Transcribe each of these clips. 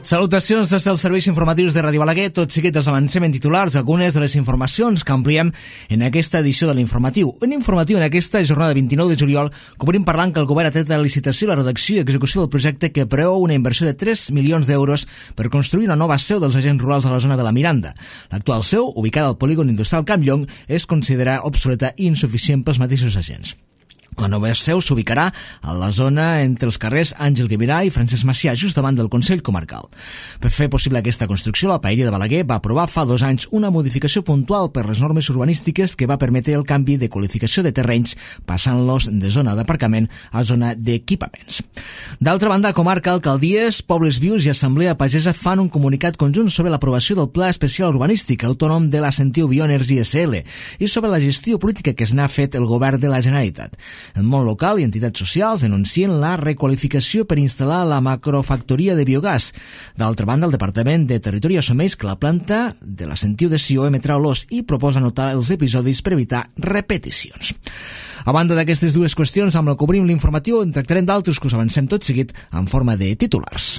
Salutacions des dels serveis informatius de Ràdio Balaguer. Tot seguit els avancem en titulars algunes de les informacions que ampliem en aquesta edició de l'informatiu. Un informatiu en aquesta jornada 29 de juliol que obrim parlant que el govern ha tret a licitació la redacció i execució del projecte que preveu una inversió de 3 milions d'euros per construir una nova seu dels agents rurals a la zona de la Miranda. L'actual seu, ubicada al polígon industrial Camp Llong, es considera obsoleta i insuficient pels mateixos agents. La nova seu s'ubicarà a la zona entre els carrers Àngel Guimerà i Francesc Macià, just davant del Consell Comarcal. Per fer possible aquesta construcció, la Paeria de Balaguer va aprovar fa 2 anys una modificació puntual per les normes urbanístiques que va permetre el canvi de qualificació de terrenys, passant-los de zona d'aparcament a zona d'equipaments. D'altra banda, comarca, alcaldies, pobles vius i assemblea pagesa fan un comunicat conjunt sobre l'aprovació del Pla Especial Urbanístic autònom de la Sentiu Bioenergy SL i sobre la gestió política que n'ha fet el govern de la Generalitat. El món local i entitats socials denuncien la requalificació per instal·lar la macrofactoria de biogàs. D'altra banda, el Departament de Territori assumeix que la planta de la Sentiu de Sió emetrà olors i proposa anotar els episodis per evitar repeticions. A banda d'aquestes dues qüestions, amb la que obrim l'informatiu, en tractarem d'altres que us avancem tot seguit en forma de titulars.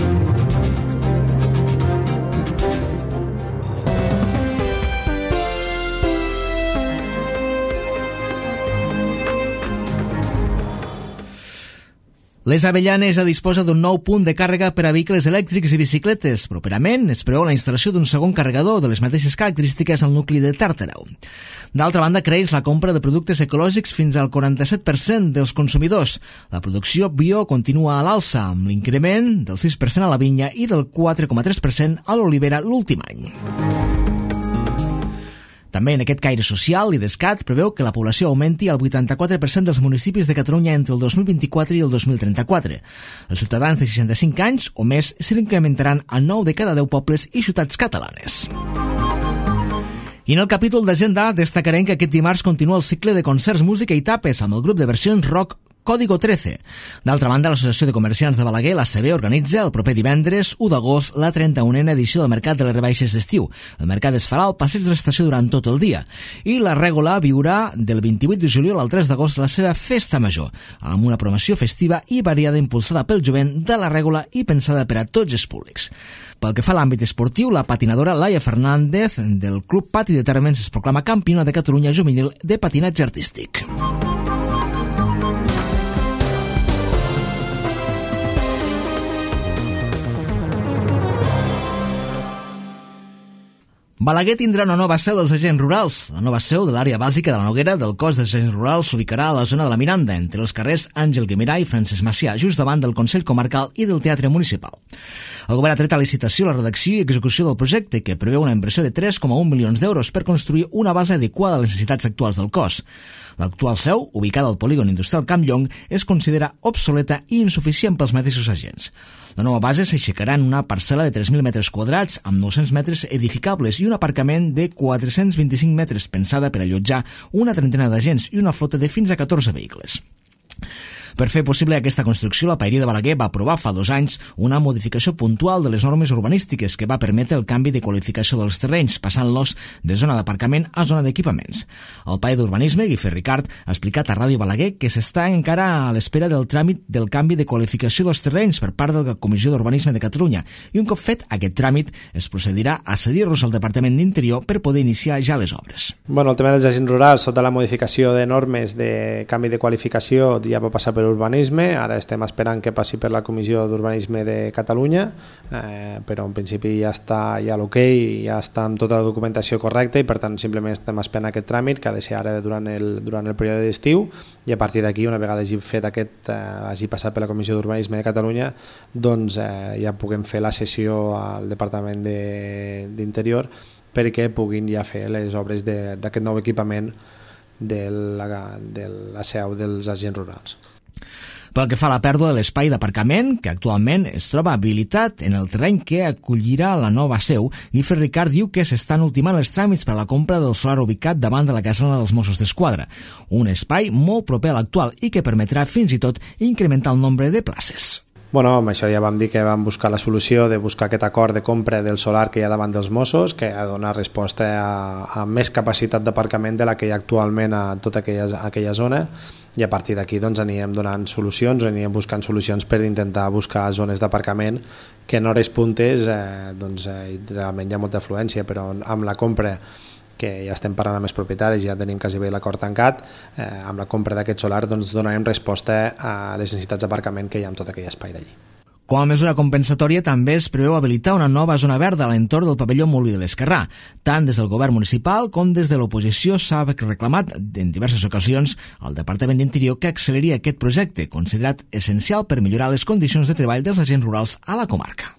Les Avellanes disposa d'un nou punt de càrrega per a vehicles elèctrics i bicicletes. Properament es preveu la instal·lació d'un segon carregador de les mateixes característiques al nucli de Tàrtareu. D'altra banda, creix la compra de productes ecològics fins al 47% dels consumidors. La producció bio continua a l'alça, amb l'increment del 6% a la vinya i del 4,3% a l'olivera l'últim any. També en aquest caire social, l'IDESCAT preveu que la població augmenti al 84% dels municipis de Catalunya entre el 2024 i el 2034. Els ciutadans de 65 anys o més s'incrementaran a 9 de cada 10 pobles i ciutats catalanes. I en el capítol d'agenda destacarem que aquest dimarts continua el cicle de concerts, música i tapes amb el grup de versions rock Código 13. D'altra banda, l'Associació de Comerciants de Balaguer, l'ACB, organitza el proper divendres 1 d'agost la 31a edició del Mercat de les Rebaixes d'Estiu. El mercat es farà al passeig de l'estació durant tot el dia. I la Règola viurà del 28 de juliol al 3 d'agost la seva festa major, amb una promoció festiva i variada impulsada pel jovent de la Règola i pensada per a tots els públics. Pel que fa a l'àmbit esportiu, la patinadora Laia Fernández del Club Pati de Térmens es proclama campiona de Catalunya juvenil de patinatge artístic. Balaguer tindrà una nova seu dels agents rurals. La nova seu de l'àrea bàsica de la Noguera del cos dels agents rurals s'ubicarà a la zona de la Miranda, entre els carrers Àngel Guimerà i Francesc Macià, just davant del Consell Comarcal i del Teatre Municipal. El govern ha tret a licitació la redacció i execució del projecte, que preveu una inversió de 3,1 milions d'euros per construir una base adequada a les necessitats actuals del cos. L'actual seu, ubicada al polígon industrial Camp Llong, es considera obsoleta i insuficient pels mateixos agents. La nova base s'aixecarà en una parcel·la de 3.000 metres quadrats amb 900 metres edificables i un aparcament de 425 metres pensada per allotjar una trentena d'agents i una flota de fins a 14 vehicles. Per fer possible aquesta construcció, la Paeria de Balaguer va aprovar fa 2 anys una modificació puntual de les normes urbanístiques que va permetre el canvi de qualificació dels terrenys, passant-los de zona d'aparcament a zona d'equipaments. El paer d'Urbanisme, Guifré Ricard, ha explicat a Ràdio Balaguer que s'està encara a l'espera del tràmit del canvi de qualificació dels terrenys per part de la Comissió d'Urbanisme de Catalunya i un cop fet aquest tràmit es procedirà a cedir-los al Departament d'Interior per poder iniciar ja les obres. El tema dels agents rurals, sota la modificació de normes de canvi de qualificació, ja va passar per urbanisme, ara estem esperant que passi per la Comissió d'Urbanisme de Catalunya, però en principi ja està l'ok, ja està amb tota la documentació correcta i per tant simplement estem esperant aquest tràmit que ha de ser ara durant el període d'estiu i a partir d'aquí, una vegada hagi fet hagi passat per la Comissió d'Urbanisme de Catalunya, doncs ja puguem fer la sessió al Departament d'Interior perquè puguin ja fer les obres d'aquest nou equipament de la seu dels agents rurals. Pel que fa a la pèrdua de l'espai d'aparcament, que actualment es troba habilitat en el terreny que acollirà la nova seu, Guifré Ricard diu que s'estan ultimant els tràmits per a la compra del solar ubicat davant de la casona dels Mossos d'Esquadra, un espai molt proper a l'actual i que permetrà fins i tot incrementar el nombre de places. Bueno, amb això ja vam dir que vam buscar la solució de buscar aquest acord de compra del solar que hi ha davant dels Mossos, que ha de donar resposta a més capacitat d'aparcament de la que hi ha actualment a tota aquella zona, i a partir d'aquí doncs, anirem donant solucions, anirem buscant solucions per intentar buscar zones d'aparcament que en hores puntes realment hi ha molta afluència, però amb la compra que ja estem parlant amb els propietaris, ja tenim quasi bé l'acord tancat, amb la compra d'aquest solar doncs donarem resposta a les necessitats d'aparcament que hi ha en tot aquell espai d'allí. Com a mesura compensatòria també es preveu habilitar una nova zona verda a l'entorn del pavelló Molí de l'Esquerrà. Tant des del govern municipal com des de l'oposició s'ha reclamat en diverses ocasions al Departament d'Interior que acceleri aquest projecte, considerat essencial per millorar les condicions de treball dels agents rurals a la comarca.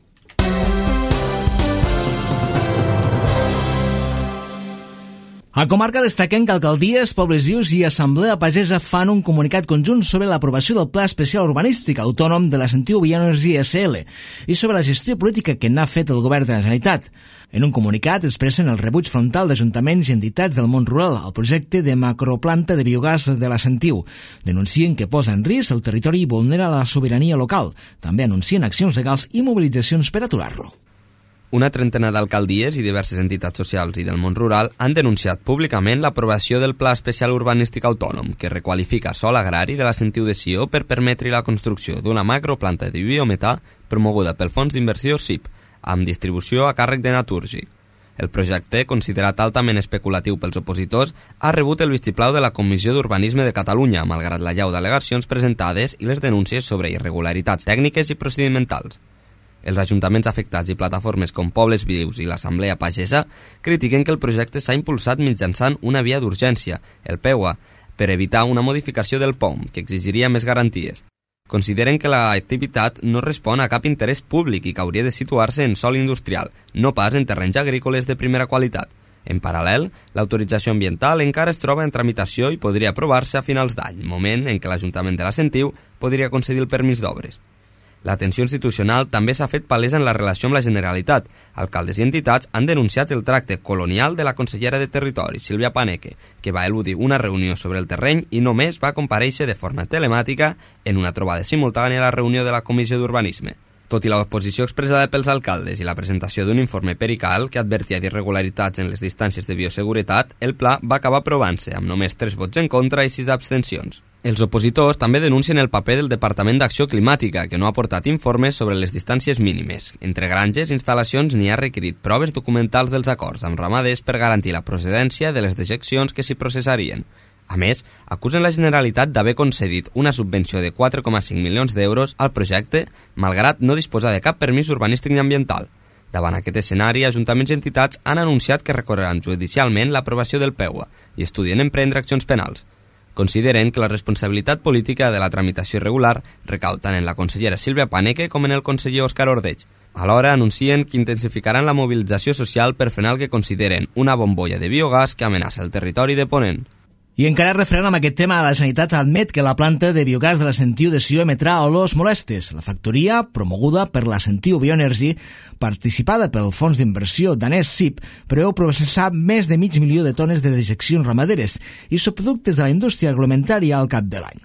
A comarca destaquem que alcaldies, pobles vius i assemblea pagesa fan un comunicat conjunt sobre l'aprovació del Pla Especial Urbanístic Autònom de la Sentiu Bioenergy SL i sobre la gestió política que n'ha fet el govern de la Generalitat. En un comunicat expressen el rebuig frontal d'ajuntaments i entitats del món rural al projecte de macroplanta de biogàs de la Sentiu. Denuncien que posa en risc el territori i vulnera la sobirania local. També anuncien accions legals i mobilitzacions per aturar-lo. Una trentena d'alcaldies i diverses entitats socials i del món rural han denunciat públicament l'aprovació del Pla Especial Urbanístic Autònom, que requalifica sòl agrari de la Sentiu de Sió per permetre la construcció d'una macroplanta de biometà promoguda pel Fons d'Inversió SIP, amb distribució a càrrec de Naturgy. El projecte, considerat altament especulatiu pels opositors, ha rebut el vistiplau de la Comissió d'Urbanisme de Catalunya, malgrat la llau d'al·legacions presentades i les denúncies sobre irregularitats tècniques i procedimentals. Els ajuntaments afectats i plataformes com Pobles Vius i l'Assemblea Pagesa critiquen que el projecte s'ha impulsat mitjançant una via d'urgència, el PEUA, per evitar una modificació del POM, que exigiria més garanties. Consideren que l'activitat no respon a cap interès públic i que hauria de situar-se en sòl industrial, no pas en terrenys agrícoles de primera qualitat. En paral·lel, l'autorització ambiental encara es troba en tramitació i podria aprovar-se a finals d'any, moment en què l'Ajuntament de la Sentiu podria concedir el permís d'obres. La tensió institucional també s'ha fet palesa en la relació amb la Generalitat. Alcaldes i entitats han denunciat el tracte colonial de la consellera de Territori, Sílvia Paneque, que va eludir una reunió sobre el terreny i només va comparèixer de forma telemàtica en una trobada simultània a la reunió de la Comissió d'Urbanisme. Tot i l'oposició expressada pels alcaldes i la presentació d'un informe perical que advertia d'irregularitats en les distàncies de bioseguretat, el pla va acabar aprovant-se amb només 3 vots en contra i 6 abstencions. Els opositors també denuncien el paper del Departament d'Acció Climàtica, que no ha aportat informes sobre les distàncies mínimes. Entre granges i instal·lacions n'hi ha requerit proves documentals dels acords amb ramaders per garantir la procedència de les dejeccions que s'hi processarien. A més, acusen la Generalitat d'haver concedit una subvenció de 4,5 milions d'euros al projecte, malgrat no disposar de cap permís urbanístic ni ambiental. Davant aquest escenari, ajuntaments i entitats han anunciat que recorreran judicialment l'aprovació del PEUA i estudien emprendre accions penals. Consideren que la responsabilitat política de la tramitació irregular recau tant en la consellera Sílvia Paneque com en el conseller Òscar Ordeig. Alhora anuncien que intensificaran la mobilització social per frenar el que consideren una bombolla de biogàs que amenaça el territori de Ponent. I encara referent amb aquest tema, la Generalitat admet que la planta de biogàs de la Sentiu de Sió emetrà olors molestes. La factoria, promoguda per la Sentiu Bioenergy, participada pel fons d'inversió danès SIP, preveu processar més de 500.000 de tones de dejeccions ramaderes i subproductes de la indústria agroalimentària al cap de l'any.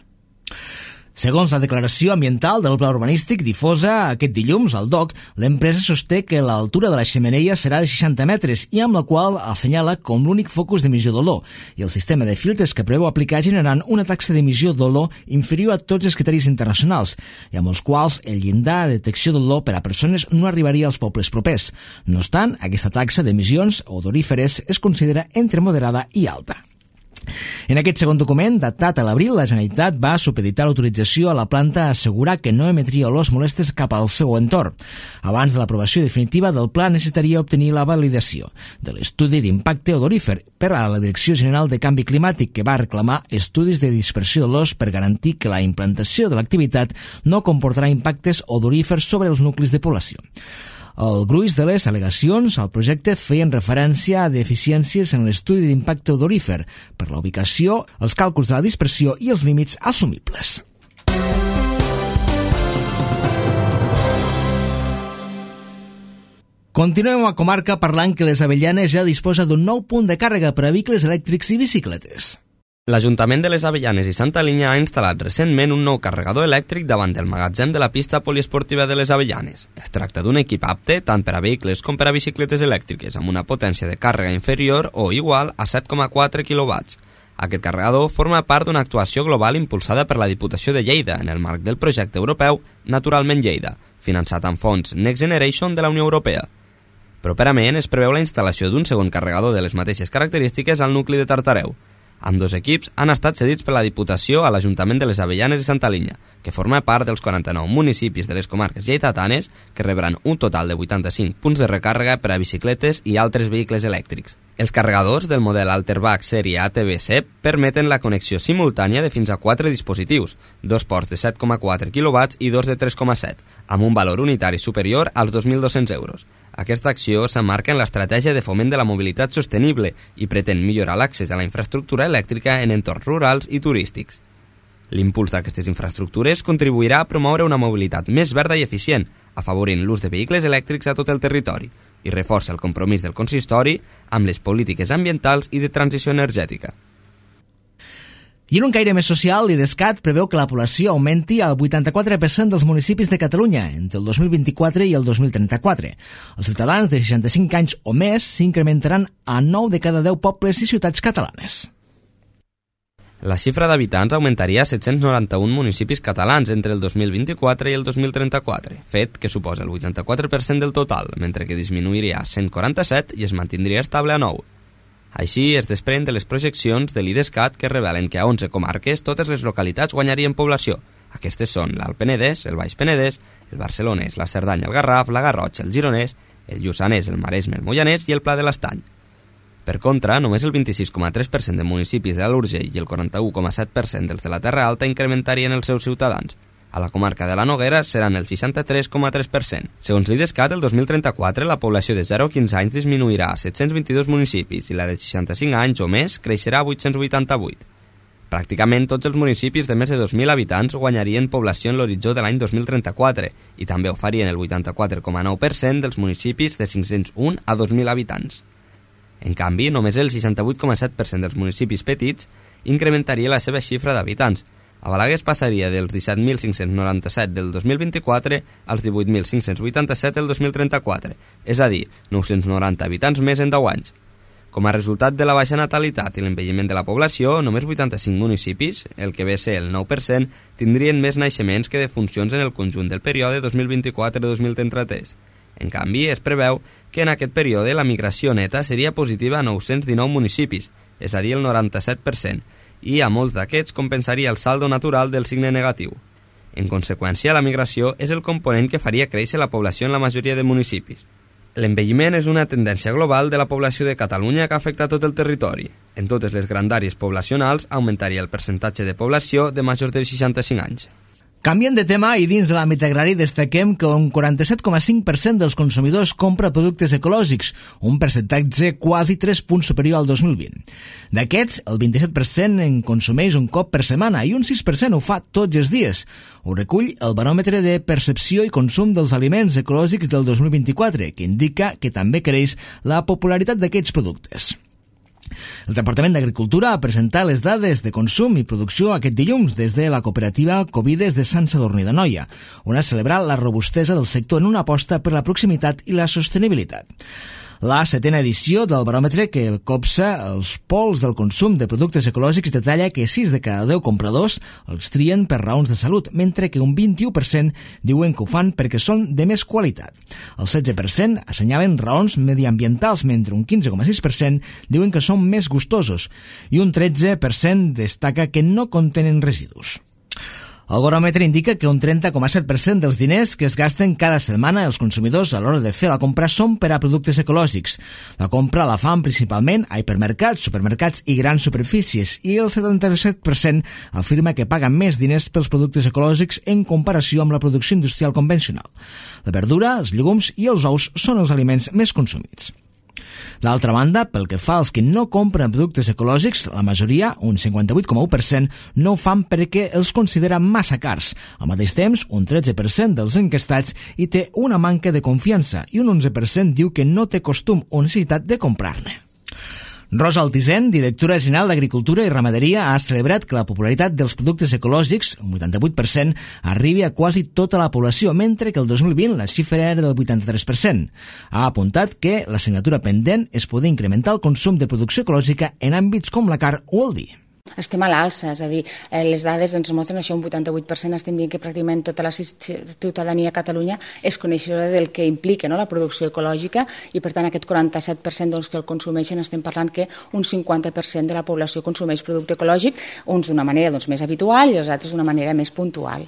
Segons la declaració ambiental del pla urbanístic difosa aquest dilluns al DOC, l'empresa sosté que l'altura de la xemeneia serà de 60 metres i amb la qual assenyala com l'únic focus d'emissió d'olor i el sistema de filtres que preveu aplicar generant una taxa d'emissió d'olor inferior a tots els criteris internacionals i amb els quals el llindar de detecció d'olor per a persones no arribaria als pobles propers. No obstant, aquesta taxa d'emissions odoríferes es considera entre moderada i alta. En aquest segon document, datat a l'abril, la Generalitat va supeditar l'autorització a la planta a assegurar que no emetria olors molestes cap al seu entorn. Abans de l'aprovació definitiva del pla necessitaria obtenir la validació de l'estudi d'impacte odorífer per a la Direcció General de Canvi Climàtic, que va reclamar estudis de dispersió d'olors per garantir que la implantació de l'activitat no comportarà impactes odorífers sobre els nuclis de població. El gruix de les al·legacions al projecte feien referència a deficiències en l'estudi d'impacte odorífer per la ubicació, els càlculs de la dispersió i els límits assumibles. Continuem a comarca parlant que les Avellanes ja disposa d'un nou punt de càrrega per a vehicles elèctrics i bicicletes. L'Ajuntament de les Avellanes i Santa Linya ha instal·lat recentment un nou carregador elèctric davant del magatzem de la pista poliesportiva de les Avellanes. Es tracta d'un equip apte tant per a vehicles com per a bicicletes elèctriques amb una potència de càrrega inferior o igual a 7,4 kW. Aquest carregador forma part d'una actuació global impulsada per la Diputació de Lleida en el marc del projecte europeu Naturalment Lleida, finançat amb fons Next Generation de la Unió Europea. Properament es preveu la instal·lació d'un segon carregador de les mateixes característiques al nucli de Tartareu. Ambdós equips han estat cedits per la Diputació a l'Ajuntament de les Avellanes i Santa Linya, que forma part dels 49 municipis de les comarques lleidatanes que rebran un total de 85 punts de recàrrega per a bicicletes i altres vehicles elèctrics. Els carregadors del model Alterbach sèrie ATB-CEP permeten la connexió simultània de fins a 4 dispositius, 2 ports de 7,4 kW i 2 de 3,7, amb un valor unitari superior als 2.200 euros. Aquesta acció s'emmarca en l'estratègia de foment de la mobilitat sostenible i pretén millorar l'accés a la infraestructura elèctrica en entorns rurals i turístics. L'impuls d'aquestes infraestructures contribuirà a promoure una mobilitat més verda i eficient, afavorint l'ús de vehicles elèctrics a tot el territori, i reforça el compromís del consistori amb les polítiques ambientals i de transició energètica. I en un caire més social, l'IDESCAT preveu que la població augmenti al 84% dels municipis de Catalunya entre el 2024 i el 2034. Els ciutadans de 65 anys o més s'incrementaran a 9 de cada 10 pobles i ciutats catalanes. La xifra d'habitants augmentaria a 791 municipis catalans entre el 2024 i el 2034, fet que suposa el 84% del total, mentre que disminuiria a 147 i es mantindria estable a 9. Així es desprèn de les projeccions de l'IDESCAT que revelen que a 11 comarques totes les localitats guanyarien població. Aquestes són l'Alt Penedès, el Baix Penedès, el Barcelonès, la Cerdanya, el Garraf, la Garrotxa, el Gironès, el Lluçanès, el Maresme, el Moianès i el Pla de l'Estany. Per contra, només el 26,3% de municipis de l'Alt Urgell i el 41,7% dels de la Terra Alta incrementarien els seus ciutadans. A la comarca de la Noguera seran el 63,3%. Segons l'IDESCAT, el 2034 la població de 0 a 15 anys disminuirà a 722 municipis i la de 65 anys o més creixerà a 888. Pràcticament tots els municipis de més de 2.000 habitants guanyarien població en l'horitzó de l'any 2034 i també ho farien el 84,9% dels municipis de 501 a 2.000 habitants. En canvi, només el 68,7% dels municipis petits incrementaria la seva xifra d'habitants. A Balaguer es passaria dels 17.597 del 2024 als 18.587 del 2034, és a dir, 990 habitants més en 10 anys. Com a resultat de la baixa natalitat i l'envelliment de la població, només 85 municipis, el que ve a ser el 9%, tindrien més naixements que defuncions en el conjunt del període 2024-2033. En canvi, es preveu que en aquest període la migració neta seria positiva a 919 municipis, és a dir, el 97%, i a molts d'aquests compensaria el saldo natural del signe negatiu. En conseqüència, la migració és el component que faria créixer la població en la majoria de municipis. L'envelliment és una tendència global de la població de Catalunya que afecta tot el territori. En totes les grandàries poblacionals augmentaria el percentatge de població de majors de 65 anys. Canviant de tema i dins de l'àmbit agrari destaquem que un 47,5% dels consumidors compra productes ecològics, un percentatge quasi 3 punts superior al 2020. D'aquests, el 27% en consumeix un cop per setmana i un 6% ho fa tots els dies. Ho recull el baròmetre de percepció i consum dels aliments ecològics del 2024, que indica que també creix la popularitat d'aquests productes. El Departament d'Agricultura ha presentat les dades de consum i producció aquest dilluns des de la cooperativa Covides de Sant Sadurní d'Anoia, on ha celebrat la robustesa del sector en una aposta per la proximitat i la sostenibilitat. La 7ª edició del baròmetre que copsa els pols del consum de productes ecològics detalla que 6 de cada 10 compradors els trien per raons de salut, mentre que un 21% diuen que ho fan perquè són de més qualitat. El 16% assenyalen raons mediambientals, mentre un 15,6% diuen que són més gustosos i un 13% destaca que no contenen residus. El baròmetre indica que un 30,7% dels diners que es gasten cada setmana els consumidors a l'hora de fer la compra són per a productes ecològics. La compra la fan principalment a hipermercats, supermercats i grans superfícies i el 77% afirma que paguen més diners pels productes ecològics en comparació amb la producció industrial convencional. La verdura, els llegums i els ous són els aliments més consumits. D'altra banda, pel que fa als que no compren productes ecològics, la majoria, un 58,1%, no ho fan perquè els consideren massa cars. Al mateix temps, un 13% dels enquestats hi té una manca de confiança i un 11% diu que no té costum o necessitat de comprar-ne. Rosa Altisent, directora general d'Agricultura i Ramaderia, ha celebrat que la popularitat dels productes ecològics, un 88%, arribi a quasi tota la població, mentre que el 2020 la xifra era del 83%. Ha apuntat que l'assignatura pendent és poder incrementar el consum de producció ecològica en àmbits com la carn o el vi. Estem a l'alça, és a dir, les dades ens mostren això, un 88%, estem dient que pràcticament tota la ciutadania a Catalunya és coneixedora del que implica, no?, la producció ecològica, i per tant aquest 47% que el consumeixen, estem parlant que un 50% de la població consumeix producte ecològic, uns d'una manera més habitual i els altres d'una manera més puntual.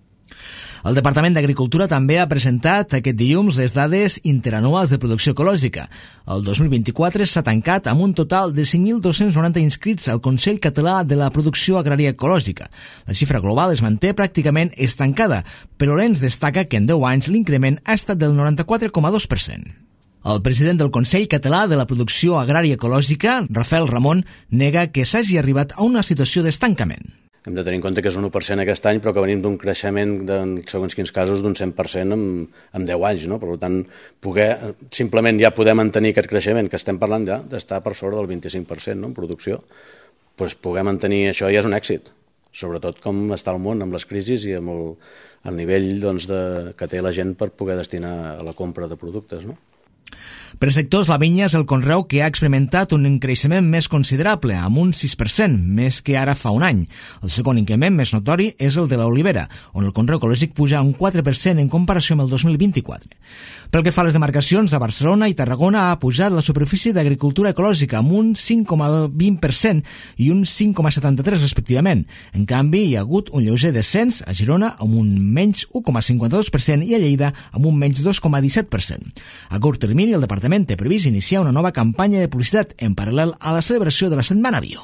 El Departament d'Agricultura també ha presentat aquest dilluns les dades interanuals de producció ecològica. El 2024 s'ha tancat amb un total de 5.290 inscrits al Consell Català de la Producció Agrària Ecològica. La xifra global es manté pràcticament estancada, però l'ENS destaca que en 10 anys l'increment ha estat del 94,2%. El president del Consell Català de la Producció Agrària Ecològica, Rafael Ramon, nega que s'hagi arribat a una situació d'estancament. Hem de tenir en compte que és un 1% aquest any, però que venim d'un creixement, en segons quins casos, d'un 100% en 10 anys. No? Per tant, simplement ja poder mantenir aquest creixement, que estem parlant ja d'estar per sobre del 25%, no? En producció, doncs poder mantenir això ja és un èxit, sobretot com està el món amb les crisis i amb el nivell que té la gent per poder destinar a la compra de productes, no? Per sectors, la vinya és el conreu que ha experimentat un creixement més considerable, amb un 6%, més que ara fa un any. El segon increment més notori és el de l'olivera, on el conreu ecològic puja un 4% en comparació amb el 2024. Pel que fa a les demarcacions, a Barcelona i Tarragona ha pujat la superfície d'agricultura ecològica amb un 5,20% i un 5,73% respectivament. En canvi, hi ha hagut un lleuger descens a Girona amb un menys 1,52% i a Lleida amb un menys 2,17%. A curt termini, el departament té previst iniciar una nova campanya de publicitat en paral·lel a la celebració de la Setmana Bio.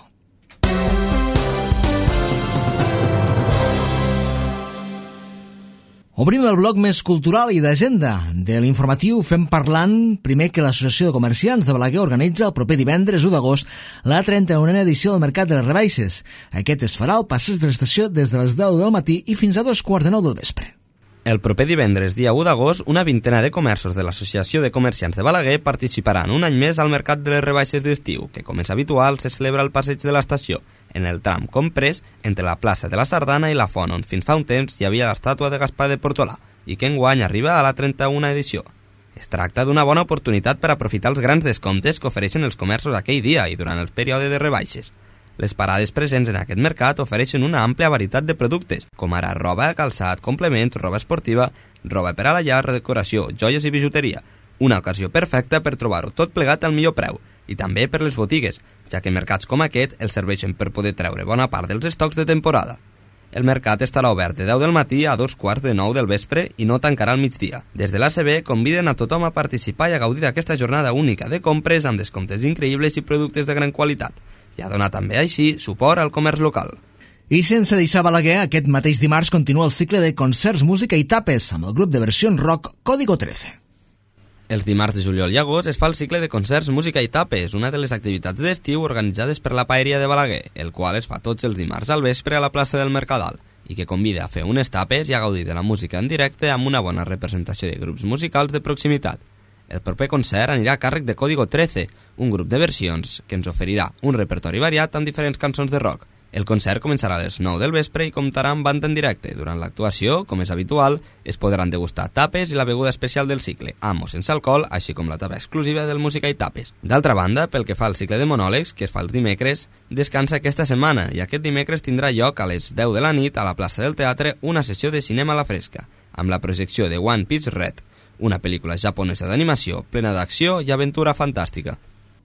Obrim el bloc més cultural i d'agenda. De l'informatiu fem parlant primer que l'Associació de Comerciants de Balaguer organitza el proper divendres 1 d'agost la 31a edició del Mercat de les Rebaixes. Aquest es farà al passeig de l'estació des de les 10 del matí i fins a 2:15 del vespre. El proper divendres, dia 1 d'agost, una vintena de comerços de l'Associació de Comerciants de Balaguer participaran un any més al Mercat de les Rebaixes d'estiu, que, com és habitual, se celebra al passeig de l'estació, en el tram comprès entre la plaça de la Sardana i la Font, on fins fa un temps hi havia l'estàtua de Gaspar de Portolà, i que enguany arriba a la 31a edició. Es tracta d'una bona oportunitat per aprofitar els grans descomptes que ofereixen els comerços aquell dia i durant el període de rebaixes. Les parades presents en aquest mercat ofereixen una àmplia varietat de productes, com ara roba, calçat, complements, roba esportiva, roba per a la llar, decoració, joies i bijuteria. Una ocasió perfecta per trobar-ho tot plegat al millor preu, i també per les botigues, ja que mercats com aquest els serveixen per poder treure bona part dels estocs de temporada. El mercat estarà obert de 10 del matí a 2:15 del vespre i no tancarà al migdia. Des de l'ACB conviden a tothom a participar i a gaudir d'aquesta jornada única de compres amb descomptes increïbles i productes de gran qualitat, i a donar també així suport al comerç local. I sense deixar Balaguer, aquest mateix dimarts continua el cicle de concerts, música i tapes amb el grup de versions rock Código 13. Els dimarts de juliol i agost es fa el cicle de concerts, música i tapes, una de les activitats d'estiu organitzades per la Paeria de Balaguer, el qual es fa tots els dimarts al vespre a la plaça del Mercadal, i que convida a fer unes tapes i a gaudir de la música en directe amb una bona representació de grups musicals de proximitat. El proper concert anirà a càrrec de Código 13, un grup de versions que ens oferirà un repertori variat amb diferents cançons de rock. El concert començarà a les 9 del vespre i comptarà amb banda en directe. Durant l'actuació, com és habitual, es podran degustar tapes i la beguda especial del cicle, amb o sense alcohol, així com la tapa exclusiva del música i tapes. D'altra banda, pel que fa al cicle de monòlegs, que es fa els dimecres, descansa aquesta setmana i aquest dimecres tindrà lloc a les 10 de la nit a la plaça del Teatre una sessió de cinema a la fresca, amb la projecció de One Piece Red, una pel·lícula japonesa d'animació plena d'acció i aventura fantàstica.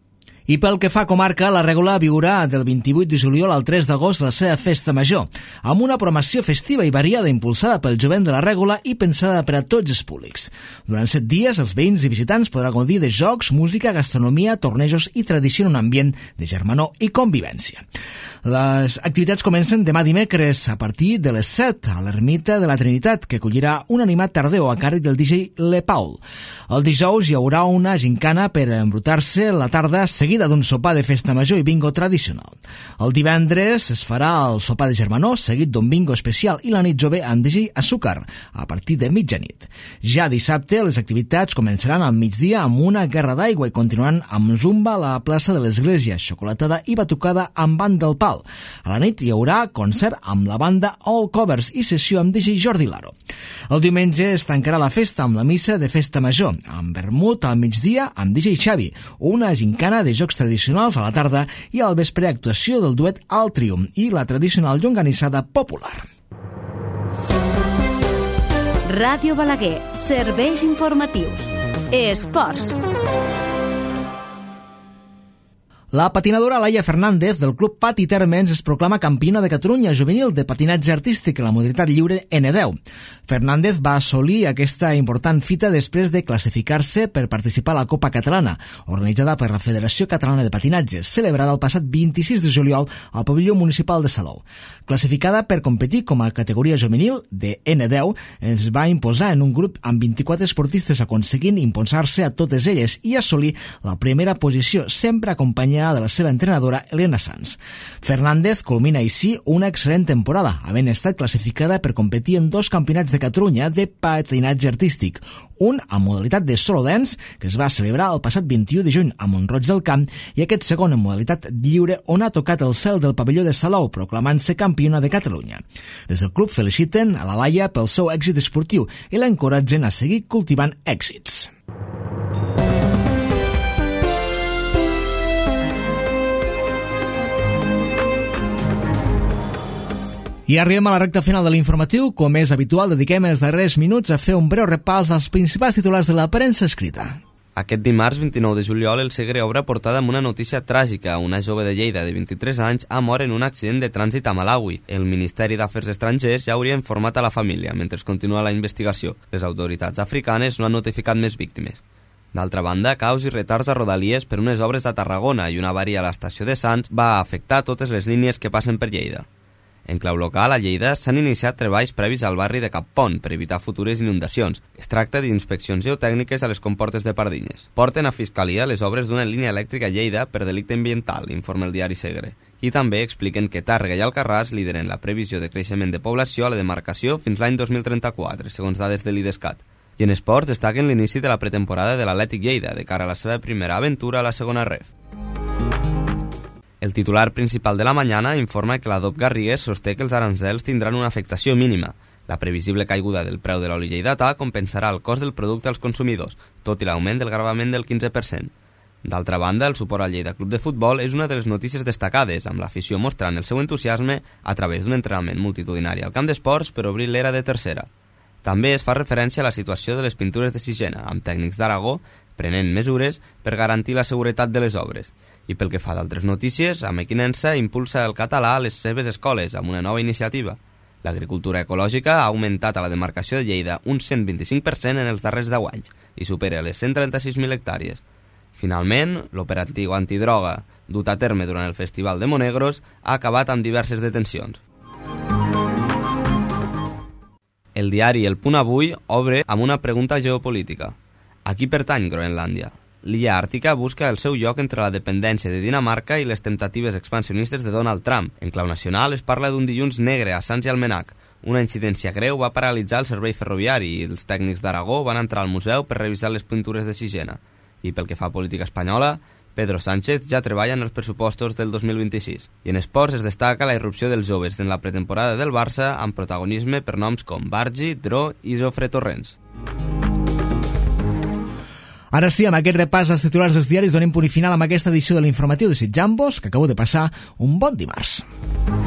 I pel que fa a comarca, la Règola viurà del 28 de juliol al 3 d'agost la seva festa major, amb una programació festiva i variada impulsada pel jovent de la Règola i pensada per a tots els públics. Durant 7 dies, els veïns i visitants podran gaudir de jocs, música, gastronomia, tornejos i tradició en un ambient de germanor i convivència. Les activitats comencen demà dimecres a partir de les 7 a l'Ermita de la Trinitat, que acollirà un animat tardeu a càrrec del DJ Le Paul. El dijous hi haurà una gincana per embrutar-se la tarda, seguida d'un sopar de festa major i bingo tradicional. El divendres es farà el sopar de germanor, seguit d'un bingo especial i la nit jove amb DJ Azúcar, a partir de mitjanit. Ja dissabte les activitats començaran al migdia amb una guerra d'aigua i continuaran amb zumba a la plaça de l'Església, xocolatada i batucada amb banda del pal. A la nit hi haurà concert amb la banda All Covers i sessió amb DJ Jordi Laro. El diumenge es tancarà la festa amb la missa de festa major, amb vermut al migdia amb DJ Xavi, una gincana de jocs tradicionals a la tarda i al vespre actuació del duet Altrium i la tradicional llonganissada popular. Ràdio Balaguer, serveis informatius. Esports. La patinadora Laia Fernández del Club Pati Térmens es proclama campiona de Catalunya juvenil de patinatge artístic en la modalitat lliure N10. Fernández va assolir aquesta important fita després de classificar-se per participar a la Copa Catalana, organitzada per la Federació Catalana de Patinatge, celebrada el passat 26 de juliol al pavelló municipal de Salou. Classificada per competir com a categoria juvenil de N10, es va imposar en un grup amb 24 esportistes, aconseguint imposar-se a totes elles i assolir la primera posició, sempre acompanyada de la seva entrenadora Elena Sanz. Fernández culmina així una excel·lent temporada, havent estat classificada per competir en 2 campionats de Catalunya de patinatge artístic, un amb modalitat de solo dance, que es va celebrar el passat 21 de juny a Mont-roig del Camp, i aquest segon en modalitat lliure, on ha tocat el cel del pavelló de Salou, proclamant-se campiona de Catalunya. Des del club feliciten a la Laia pel seu èxit esportiu i l'encoratgen a seguir cultivant èxits. I arribem a la recta final de l'informatiu. Com és habitual, dediquem els darrers minuts a fer un breu repàs dels principals titulars de la premsa escrita. Aquest dimarts 29 de juliol el Segre obre portada amb una notícia tràgica. Una jove de Lleida de 23 anys ha mort en un accident de trànsit a Malawi. El Ministeri d'Afers Estrangers ja hauria informat a la família mentre continua la investigació. Les autoritats africanes no han notificat més víctimes. D'altra banda, caos i retards a Rodalies per unes obres a Tarragona i una avaria a l'estació de Sants va afectar totes les línies que passen per Lleida. En clau local, a Lleida s'han iniciat treballs previs al barri de Cappont per evitar futures inundacions. Es tracta d'inspeccions geotècniques a les comportes de Pardinyes. Porten a Fiscalia les obres d'una línia elèctrica a Lleida per delicte ambiental, informa el diari Segre. I també expliquen que Tàrrega i Alcarràs lideren la previsió de creixement de població a la demarcació fins l'any 2034, segons dades de l'IDESCAT. I en esports destaquen l'inici de la pretemporada de l'Atlètic Lleida, de cara a la seva primera aventura a la segona ref. El titular principal de la Mañana informa que la DOP Garrigues sosté que els arancels tindran una afectació mínima. La previsible caiguda del preu de l'oli lleidatà compensarà el cost del producte als consumidors, tot i l'augment del gravament del 15%. D'altra banda, el suport al Lleida Club de Futbol és una de les notícies destacades, amb l'afició mostrant el seu entusiasme a través d'un entrenament multitudinari al camp d'esports per obrir l'era de tercera. També es fa referència a la situació de les pintures de Sixena, amb tècnics d'Aragó prenent mesures per garantir la seguretat de les obres. I pel que fa d'altres notícies, a Mequinensa impulsa el català a les seves escoles amb una nova iniciativa. L'agricultura ecològica ha augmentat a la demarcació de Lleida un 125% en els darrers 10 anys i supera les 136.000 hectàrees. Finalment, l'operatiu antidroga dut a terme durant el Festival de Monegros ha acabat amb diverses detencions. El diari El Punt Avui obre amb una pregunta geopolítica. A qui pertany Groenlàndia? L'illa àrtica busca el seu lloc entre la dependència de Dinamarca i les temptatives expansionistes de Donald Trump. En clau nacional es parla d'un dilluns negre a Sants i Almenac. Una incidència greu va paralitzar el servei ferroviari i els tècnics d'Aragó van entrar al museu per revisar les pintures de Sixena. I pel que fa a política espanyola, Pedro Sánchez ja treballa en els pressupostos del 2026. I en esports es destaca la irrupció dels joves en la pretemporada del Barça amb protagonisme per noms com Bargi, Dro i Jofre Torrents. Ara sí, amb aquest repàs als titulars dels diaris donem punt i final amb aquesta edició de l'informatiu, desitjant-vos que acabeu de passar un bon dimarts.